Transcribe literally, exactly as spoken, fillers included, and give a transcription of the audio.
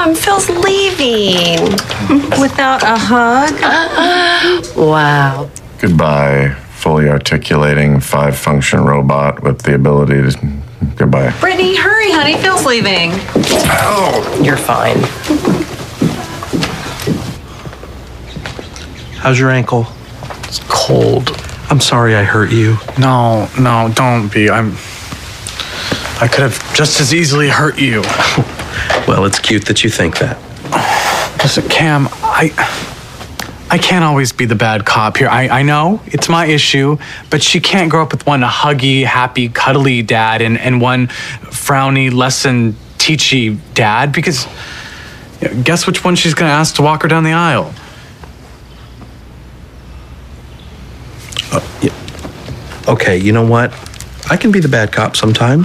Cam, Phil's leaving without a hug. Wow. Goodbye, fully articulating five-function robot with the ability to... Goodbye. Brittany, hurry, honey. Phil's leaving. Ow. You're fine. How's your ankle? It's cold. I'm sorry I hurt you. No, no, don't be. I'm... I could have just as easily hurt you. Well, it's cute that you think that. Listen, Cam, I... I can't always be the bad cop here. I, I know it's my issue, but she can't grow up with one huggy, happy, cuddly dad and, and one frowny, lesson teachy dad, because you know, guess which one she's going to ask to walk her down the aisle? Uh, yeah. Okay, you know what? I can be the bad cop sometimes.